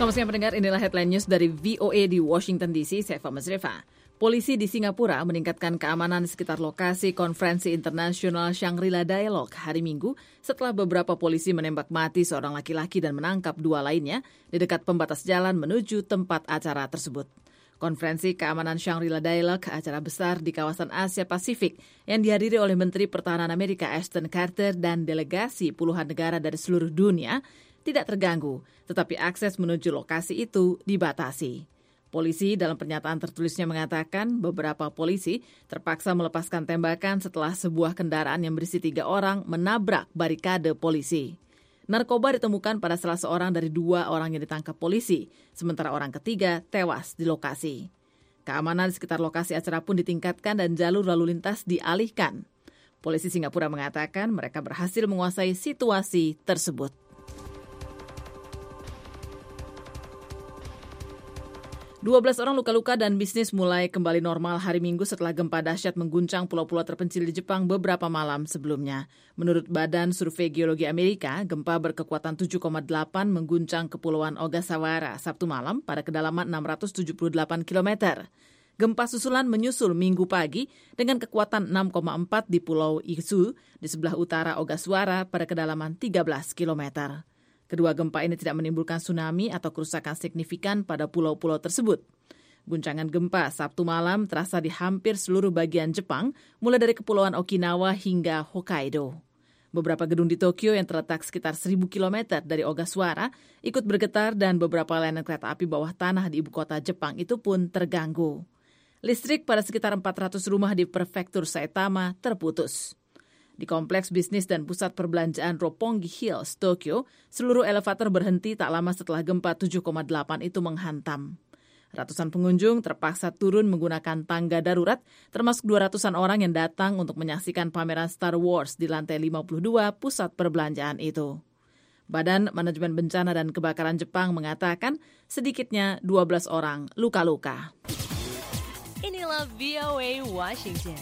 Selamat siang pendengar, inilah headline news dari VOA di Washington DC, saya Fama Zrefa. Polisi di Singapura meningkatkan keamanan di sekitar lokasi konferensi internasional Shangri-La Dialogue hari Minggu setelah beberapa polisi menembak mati seorang laki-laki dan menangkap dua lainnya di dekat pembatas jalan menuju tempat acara tersebut. Konferensi Keamanan Shangri-La Dialogue, acara besar di kawasan Asia Pasifik yang dihadiri oleh Menteri Pertahanan Amerika Ashton Carter dan delegasi puluhan negara dari seluruh dunia, tidak terganggu, tetapi akses menuju lokasi itu dibatasi. Polisi dalam pernyataan tertulisnya mengatakan beberapa polisi terpaksa melepaskan tembakan setelah sebuah kendaraan yang berisi 3 orang menabrak barikade polisi. Narkoba ditemukan pada salah seorang dari 2 orang yang ditangkap polisi, sementara orang ketiga tewas di lokasi. Keamanan di sekitar lokasi acara pun ditingkatkan dan jalur lalu lintas dialihkan. Polisi Singapura mengatakan mereka berhasil menguasai situasi tersebut. 12 orang luka-luka dan bisnis mulai kembali normal hari Minggu setelah gempa dahsyat mengguncang pulau-pulau terpencil di Jepang beberapa malam sebelumnya. Menurut Badan Survei Geologi Amerika, gempa berkekuatan 7,8 mengguncang Kepulauan Ogasawara Sabtu malam pada kedalaman 678 km. Gempa susulan menyusul Minggu pagi dengan kekuatan 6,4 di Pulau Izu di sebelah utara Ogasawara pada kedalaman 13 km. Kedua gempa ini tidak menimbulkan tsunami atau kerusakan signifikan pada pulau-pulau tersebut. Guncangan gempa Sabtu malam terasa di hampir seluruh bagian Jepang, mulai dari Kepulauan Okinawa hingga Hokkaido. Beberapa gedung di Tokyo yang terletak sekitar 1.000 km dari Ogasawara ikut bergetar dan beberapa layanan kereta api bawah tanah di ibu kota Jepang itu pun terganggu. Listrik pada sekitar 400 rumah di prefektur Saitama terputus. Di kompleks bisnis dan pusat perbelanjaan Roppongi Hills, Tokyo, seluruh elevator berhenti tak lama setelah gempa 7,8 itu menghantam. Ratusan pengunjung terpaksa turun menggunakan tangga darurat, termasuk 200-an orang yang datang untuk menyaksikan pameran Star Wars di lantai 52 pusat perbelanjaan itu. Badan Manajemen Bencana dan Kebakaran Jepang mengatakan sedikitnya 12 orang luka-luka. Inilah VOA Washington.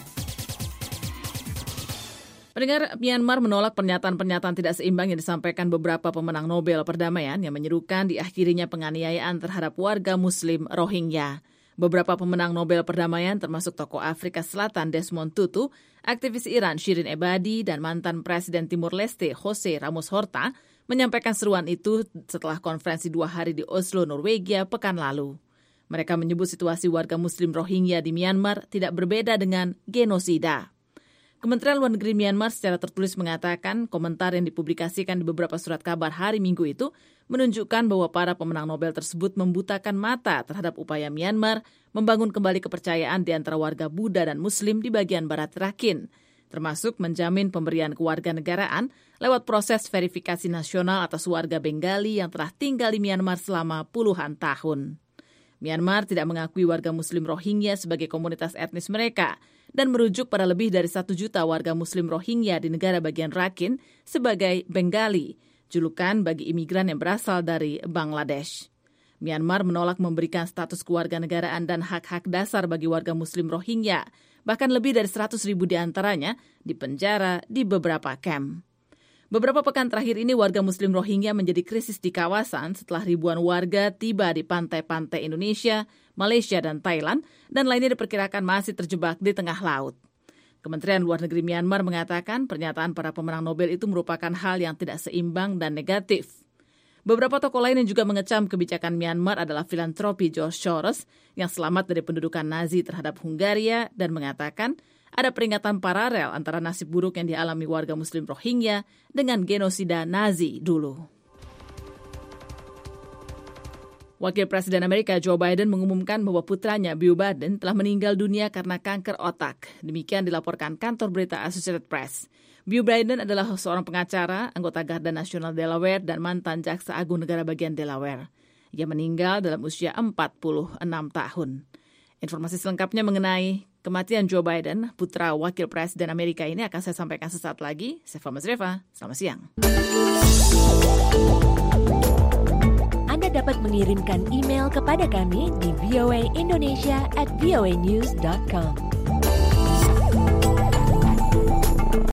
Pendengar, Myanmar menolak pernyataan-pernyataan tidak seimbang yang disampaikan beberapa pemenang Nobel Perdamaian yang menyerukan diakhirinya penganiayaan terhadap warga Muslim Rohingya. Beberapa pemenang Nobel Perdamaian termasuk tokoh Afrika Selatan Desmond Tutu, aktivis Iran Shirin Ebadi, dan mantan Presiden Timur Leste Jose Ramos Horta menyampaikan seruan itu setelah konferensi 2 hari di Oslo, Norwegia pekan lalu. Mereka menyebut situasi warga Muslim Rohingya di Myanmar tidak berbeda dengan genosida. Kementerian Luar Negeri Myanmar secara tertulis mengatakan komentar yang dipublikasikan di beberapa surat kabar hari Minggu itu menunjukkan bahwa para pemenang Nobel tersebut membutakan mata terhadap upaya Myanmar membangun kembali kepercayaan di antara warga Buddha dan Muslim di bagian barat Rakhine, termasuk menjamin pemberian kewarganegaraan lewat proses verifikasi nasional atas warga Bengali yang telah tinggal di Myanmar selama puluhan tahun. Myanmar tidak mengakui warga Muslim Rohingya sebagai komunitas etnis mereka dan merujuk pada lebih dari 1 juta warga Muslim Rohingya di negara bagian Rakhine sebagai Bengali, julukan bagi imigran yang berasal dari Bangladesh. Myanmar menolak memberikan status kewarganegaraan dan hak-hak dasar bagi warga Muslim Rohingya, bahkan lebih dari 100.000 di antaranya dipenjara di beberapa kamp. Beberapa pekan terakhir ini warga Muslim Rohingya menjadi krisis di kawasan setelah ribuan warga tiba di pantai-pantai Indonesia, Malaysia, dan Thailand, dan lainnya diperkirakan masih terjebak di tengah laut. Kementerian Luar Negeri Myanmar mengatakan pernyataan para pemenang Nobel itu merupakan hal yang tidak seimbang dan negatif. Beberapa tokoh lain yang juga mengecam kebijakan Myanmar adalah filantropi George Soros yang selamat dari pendudukan Nazi terhadap Hungaria dan mengatakan ada peringatan paralel antara nasib buruk yang dialami warga Muslim Rohingya dengan genosida Nazi dulu. Wakil Presiden Amerika Joe Biden mengumumkan bahwa putranya Beau Biden telah meninggal dunia karena kanker otak. Demikian dilaporkan kantor berita Associated Press. Beau Biden adalah seorang pengacara, anggota Garda Nasional Delaware, dan mantan Jaksa Agung Negara Bagian Delaware. Ia meninggal dalam usia 46 tahun. Informasi selengkapnya mengenai kematian Joe Biden, putra Wakil Presiden Amerika ini akan saya sampaikan sesaat lagi. Saya Fama Zrefa, selamat siang. Anda dapat mengirimkan email kepada kami di voaindonesia@voanews.com.